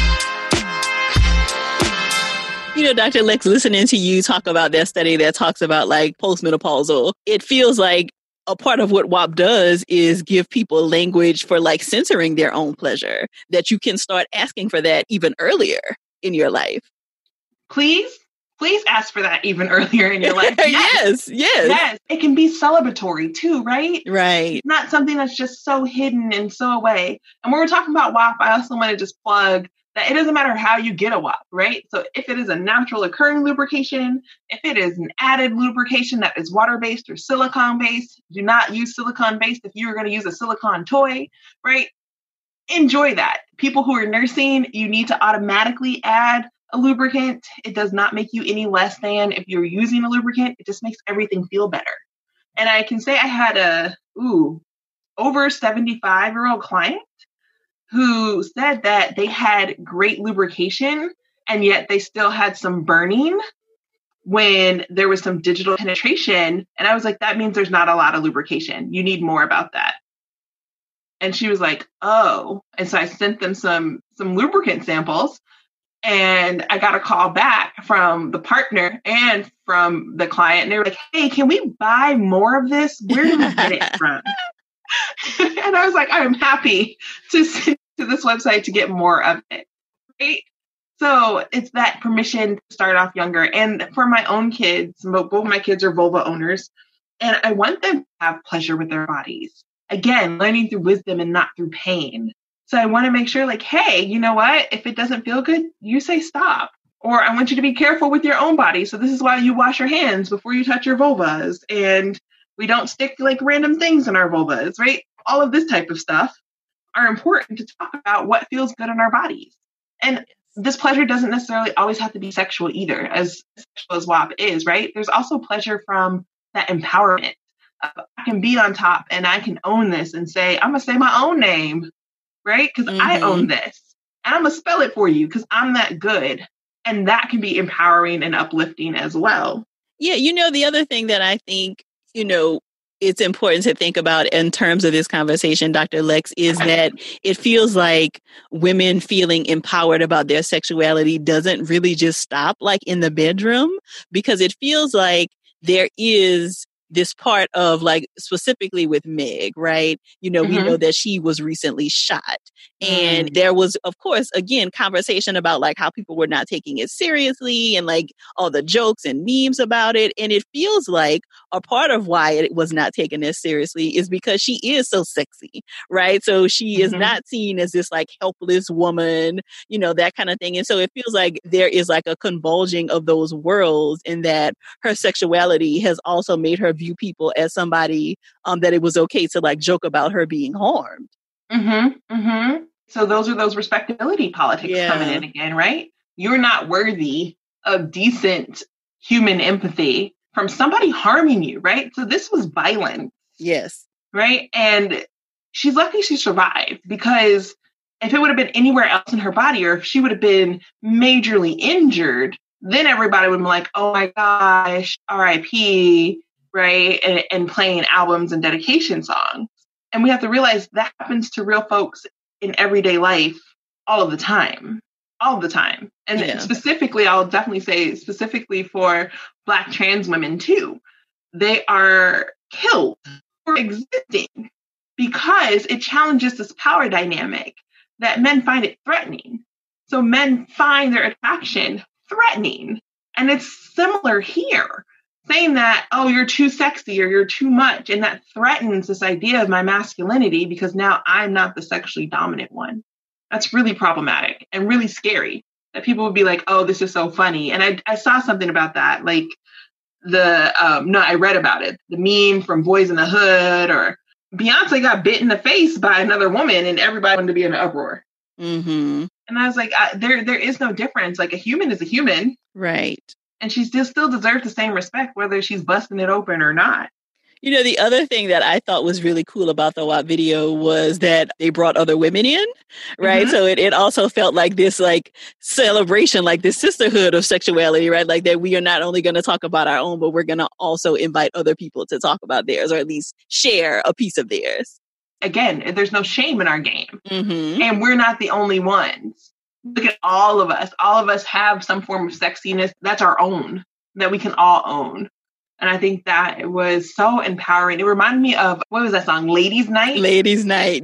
You know, Dr. Lex, listening to you talk about that study that talks about like postmenopausal, it feels like a part of what WAP does is give people language for like censoring their own pleasure, that you can start asking for that even earlier in your life. Please ask for that even earlier in your life. Yes. It can be celebratory too, right? Right. It's not something that's just so hidden and so away. And when we're talking about WAP, I also want to just plug that it doesn't matter how you get a WAP, right? So if it is a natural occurring lubrication, if it is an added lubrication that is water-based or silicone-based, do not use silicone-based if you're going to use a silicone toy, right? Enjoy that. People who are nursing, you need to automatically add a lubricant. It does not make you any less than if you're using a lubricant. It just makes everything feel better. And I can say I had a over 75-year-old client who said that they had great lubrication and yet they still had some burning when there was some digital penetration. And I was like, that means there's not a lot of lubrication. You need more about that. And she was like, oh. And so I sent them some lubricant samples, and I got a call back from the partner and from the client. And they were like, hey, can we buy more of this? Where do we get it from? And I was like, I'm happy to send to this website to get more of it. Right? So it's that permission to start off younger. And for my own kids, both of my kids are vulva owners, and I want them to have pleasure with their bodies. Again, learning through wisdom and not through pain. So I want to make sure, like, hey, you know what? If it doesn't feel good, you say stop. Or I want you to be careful with your own body. So this is why you wash your hands before you touch your vulvas. And we don't stick like random things in our vulvas, right? All of this type of stuff are important to talk about what feels good in our bodies. And this pleasure doesn't necessarily always have to be sexual either, as sexual as WAP is, right? There's also pleasure from that empowerment. I can be on top and I can own this and say, I'm going to say my own name, right? Because I own this. And I'm going to spell it for you because I'm that good. And that can be empowering and uplifting as well. Yeah, you know, the other thing that I think you know, it's important to think about in terms of this conversation, Dr. Lex, is that it feels like women feeling empowered about their sexuality doesn't really just stop like in the bedroom, because it feels like there is this part of like specifically with Meg, right? You know, we know that she was recently shot. And there was, of course, again, conversation about like how people were not taking it seriously and like all the jokes and memes about it. And it feels like a part of why it was not taken as seriously is because she is so sexy, right? So she is not seen as this like helpless woman, you know, that kind of thing. And so it feels like there is like a convulging of those worlds, in that her sexuality has also made her view people as somebody that it was okay to like joke about her being harmed. So those are those respectability politics coming in again, right? You're not worthy of decent human empathy from somebody harming you, right? So this was violence. Yes. Right? And she's lucky she survived, because if it would have been anywhere else in her body, or if she would have been majorly injured, then everybody would be like, oh my gosh, RIP, right? And playing albums and dedication songs. And we have to realize that happens to real folks in everyday life all of the time. And specifically, I'll definitely say specifically for Black trans women too, they are killed for existing because it challenges this power dynamic that men find it threatening. So men find their attraction threatening. And it's similar here, saying that, oh, you're too sexy or you're too much. And that threatens this idea of my masculinity, because now I'm not the sexually dominant one. That's really problematic and really scary, that people would be like, oh, this is so funny. And I saw something about that, like I read about it, the meme from Boys in the Hood, or Beyonce got bit in the face by another woman and everybody wanted to be in an uproar. And I was like, there is no difference. Like, a human is a human. Right. And she still deserves the same respect, whether she's busting it open or not. You know, the other thing that I thought was really cool about the WAP video was that they brought other women in, right? So it also felt like this like celebration, like this sisterhood of sexuality, right? Like that we are not only going to talk about our own, but we're going to also invite other people to talk about theirs, or at least share a piece of theirs. Again, there's no shame in our game. And we're not the only ones. Look at all of us. All of us have some form of sexiness that's our own, that we can all own. And I think that it was so empowering. It reminded me of, what was that song? Ladies Night? Ladies Night,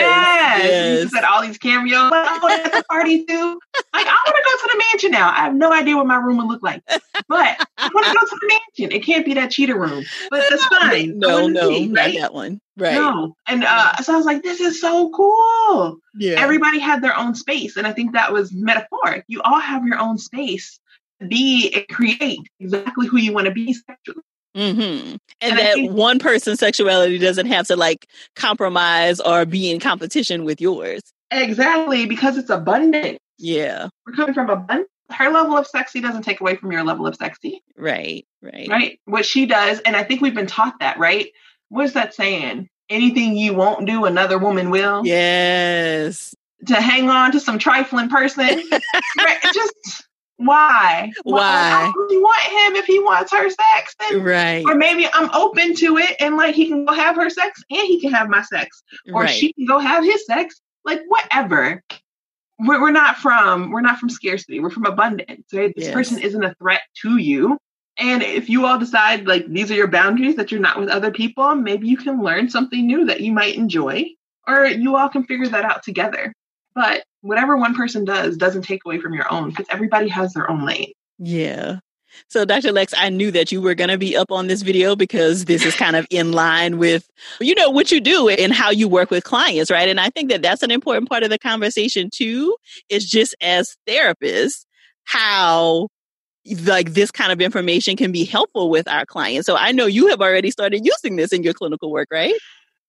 yes. You said all these cameos. Like, I want to the party too. Like, I want to go to the mansion now. I have no idea what my room would look like. But I want to go to the mansion. It can't be that cheetah room. But that's fine. No, not that one. Right. No. And so I was like, this is so cool. Yeah. Everybody had their own space. And I think that was metaphoric. You all have your own space. Be and create exactly who you want to be sexually. And that one person's sexuality doesn't have to like compromise or be in competition with yours. Exactly, because it's abundant. Yeah. We're coming from abundance. Her level of sexy doesn't take away from your level of sexy. Right. What she does, and I think we've been taught that, right? What is that saying? Anything you won't do, another woman will. Yes. To hang on to some trifling person. Right? Just... Why? I really want him if he wants her sex. Then, right. Or maybe I'm open to it and like he can go have her sex and he can have my sex. Or she can go have his sex. Like whatever. We're not from scarcity. We're from abundance. Right? This person isn't a threat to you. And if you all decide like these are your boundaries, that you're not with other people, maybe you can learn something new that you might enjoy. Or you all can figure that out together. But whatever one person does doesn't take away from your own, because everybody has their own lane. Yeah. So Dr. Lex, I knew that you were going to be up on this video because this is kind of in line with, you know, what you do and how you work with clients, right? And I think that that's an important part of the conversation too, is just as therapists, how like this kind of information can be helpful with our clients. So I know you have already started using this in your clinical work, right?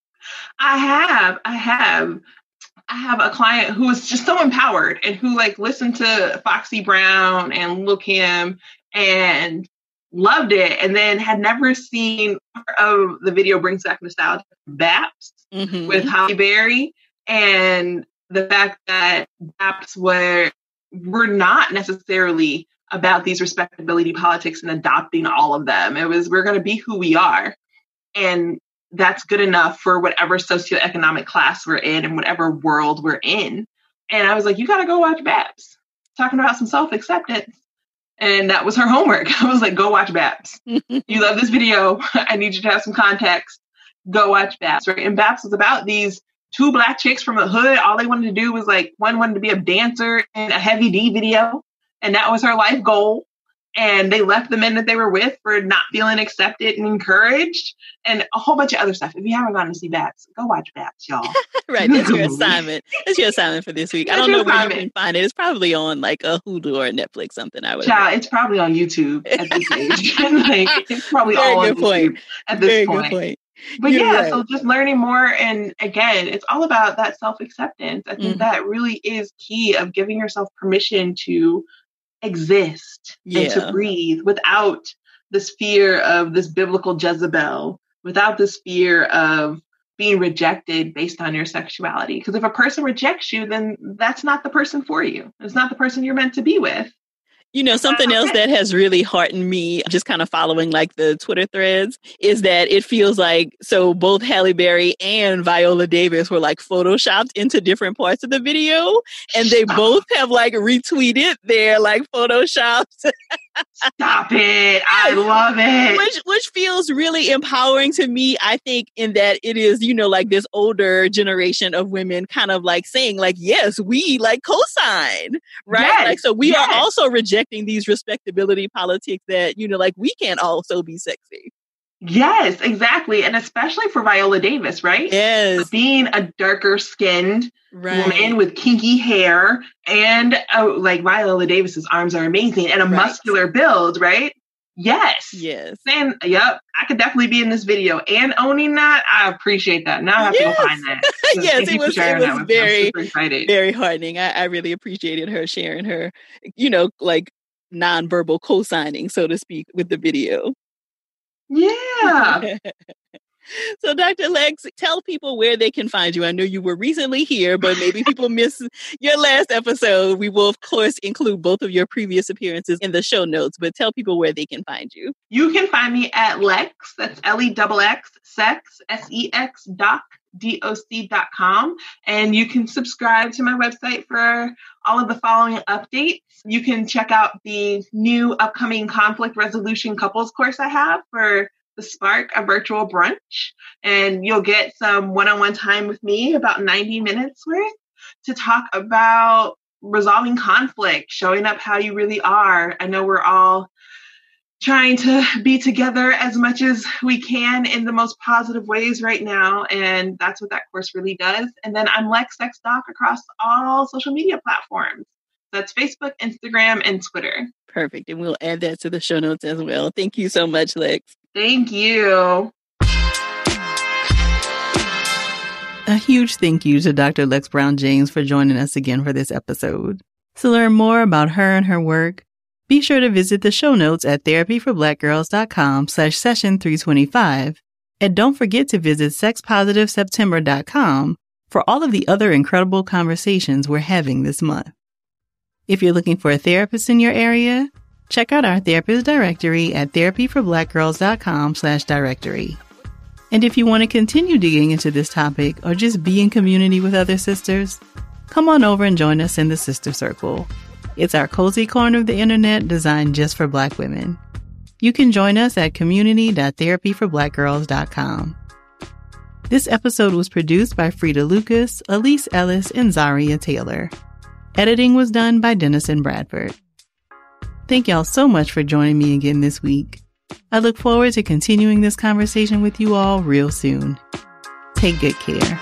I have a client who is just so empowered and who like listened to Foxy Brown and Lil' Kim and loved it, and then had never seen part of the video Brings Back Nostalgia, BAPS with Halle Berry, and the fact that BAPS were not necessarily about these respectability politics and adopting all of them. It was, we're going to be who we are. And that's good enough for whatever socioeconomic class we're in and whatever world we're in. And I was like, you got to go watch Babs, talking about some self-acceptance. And that was her homework. I was like, go watch Babs. You love this video. I need you to have some context. Go watch Babs. Right? And Babs was about these two Black chicks from the hood. All they wanted to do was like, one wanted to be a dancer in a Heavy D video. And that was her life goal. And they left the men that they were with for not feeling accepted and encouraged, and a whole bunch of other stuff. If you haven't gone to see Babs, go watch Babs, y'all. Right, that's your assignment. That's your assignment for this week. I don't know where you can find it. It's probably on like a Hulu or a Netflix, something. I would. Child, it's probably on YouTube at this age. Like, it's probably all on YouTube at this point. Good point. But you're right. So just learning more, and again, it's all about that self-acceptance. I think that really is key of giving yourself permission to exist and to breathe without this fear of this biblical Jezebel, without this fear of being rejected based on your sexuality. Because if a person rejects you, then that's not the person for you. It's not the person you're meant to be with. You know, something else that has really heartened me, just kind of following like the Twitter threads, is that it feels like, so both Halle Berry and Viola Davis were like photoshopped into different parts of the video. And they both have like retweeted their like photoshops. Stop it. I love it. Which feels really empowering to me, I think, in that it is, you know, like this older generation of women kind of like saying like, yes, we like co-sign, right? Yes, like, so we are also rejecting these respectability politics that, you know, like we can also be sexy. Yes, exactly. And especially for Viola Davis, right? Yes. Being a darker skinned woman with kinky hair, and like Viola Davis's arms are amazing, and a muscular build, right? Yes. And yep, I could definitely be in this video, and owning that, I appreciate that. Now I have to go find that. Yes, it was very heartening. I really appreciated her sharing her, you know, like nonverbal co-signing, so to speak, with the video. Yeah. So Dr. Lex, tell people where they can find you. I know you were recently here, but maybe people missed your last episode. We will, of course, include both of your previous appearances in the show notes, but tell people where they can find you. You can find me at Lex, that's Lex, sex, sex, doc.com. And you can subscribe to my website for all of the following updates. You can check out the new upcoming conflict resolution couples course I have for the Spark, a virtual brunch. And you'll get some one-on-one time with me, about 90 minutes worth, to talk about resolving conflict, showing up how you really are. I know we're all trying to be together as much as we can in the most positive ways right now. And that's what that course really does. And then I'm Lex Sex Doc across all social media platforms. That's Facebook, Instagram, and Twitter. Perfect. And we'll add that to the show notes as well. Thank you so much, Lex. Thank you. A huge thank you to Dr. Lex Brown James for joining us again for this episode. To learn more about her and her work, be sure to visit the show notes at therapyforblackgirls.com/session325. And don't forget to visit sexpositiveseptember.com for all of the other incredible conversations we're having this month. If you're looking for a therapist in your area, check out our therapist directory at therapyforblackgirls.com/directory. And if you want to continue digging into this topic or just be in community with other sisters, come on over and join us in the Sister Circle. It's our cozy corner of the internet designed just for Black women. You can join us at community.therapyforblackgirls.com. This episode was produced by Frida Lucas, Elise Ellis, and Zaria Taylor. Editing was done by Dennison Bradford. Thank y'all so much for joining me again this week. I look forward to continuing this conversation with you all real soon. Take good care.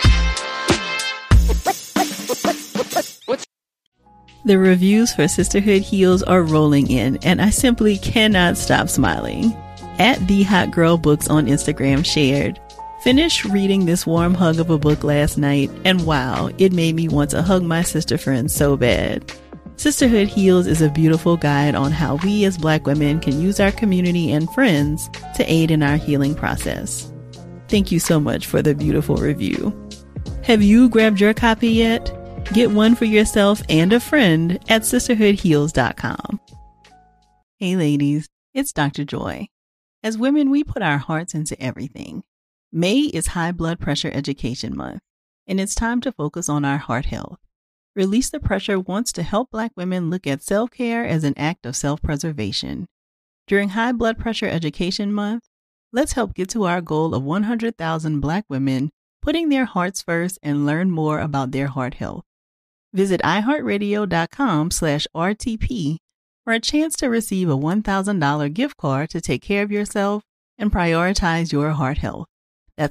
The reviews for Sisterhood Heals are rolling in, and I simply cannot stop smiling. At The Hot Girl Books on Instagram shared, "Finished reading this warm hug of a book last night, and wow, it made me want to hug my sister friends so bad." Sisterhood Heals is a beautiful guide on how we as Black women can use our community and friends to aid in our healing process. Thank you so much for the beautiful review. Have you grabbed your copy yet? Get one for yourself and a friend at sisterhoodheals.com. Hey ladies, it's Dr. Joy. As women, we put our hearts into everything. May is High Blood Pressure Education Month, and it's time to focus on our heart health. Release the Pressure wants to help Black women look at self-care as an act of self-preservation. During High Blood Pressure Education Month, let's help get to our goal of 100,000 Black women putting their hearts first and learn more about their heart health. Visit iHeartRadio.com/RTP for a chance to receive a $1,000 gift card to take care of yourself and prioritize your heart health. That's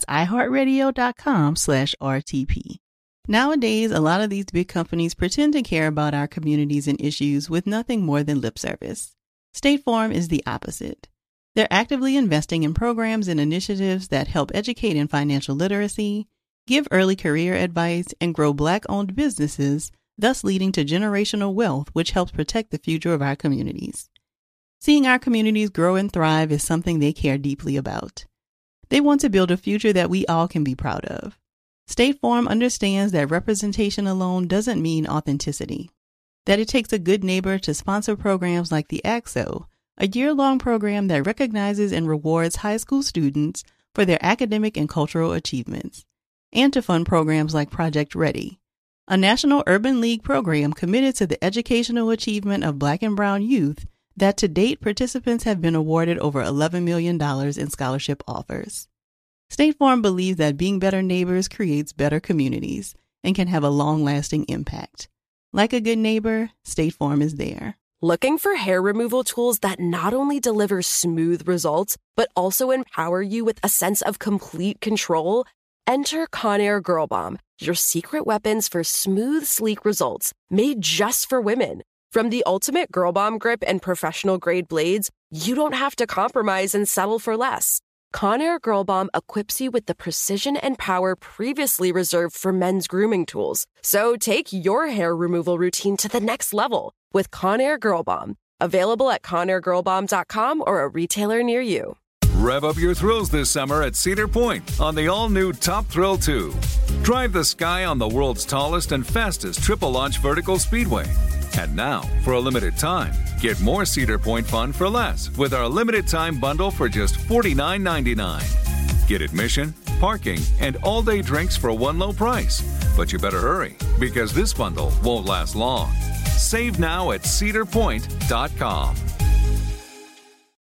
iHeartRadio.com/RTP. Nowadays, a lot of these big companies pretend to care about our communities and issues with nothing more than lip service. State Farm is the opposite. They're actively investing in programs and initiatives that help educate in financial literacy, give early career advice, and grow Black-owned businesses, thus leading to generational wealth, which helps protect the future of our communities. Seeing our communities grow and thrive is something they care deeply about. They want to build a future that we all can be proud of. State Farm understands that representation alone doesn't mean authenticity, that it takes a good neighbor to sponsor programs like the ACT-SO, a year-long program that recognizes and rewards high school students for their academic and cultural achievements, and to fund programs like Project Ready, a National Urban League program committed to the educational achievement of Black and Brown youth that to date participants have been awarded over $11 million in scholarship offers. State Farm believes that being better neighbors creates better communities and can have a long-lasting impact. Like a good neighbor, State Farm is there. Looking for hair removal tools that not only deliver smooth results, but also empower you with a sense of complete control? Enter Conair Girl Bomb, your secret weapons for smooth, sleek results, made just for women. From the ultimate Girl Bomb grip and professional-grade blades, you don't have to compromise and settle for less. Conair Girl Bomb equips you with the precision and power previously reserved for men's grooming tools. So take your hair removal routine to the next level with Conair Girl Bomb. Available at ConairGirlBomb.com or a retailer near you. Rev up your thrills this summer at Cedar Point on the all-new Top Thrill 2. Drive the sky on the world's tallest and fastest triple-launch vertical speedway. And now, for a limited time, get more Cedar Point fun for less with our limited-time bundle for just $49.99. Get admission, parking, and all-day drinks for one low price. But you better hurry, because this bundle won't last long. Save now at cedarpoint.com.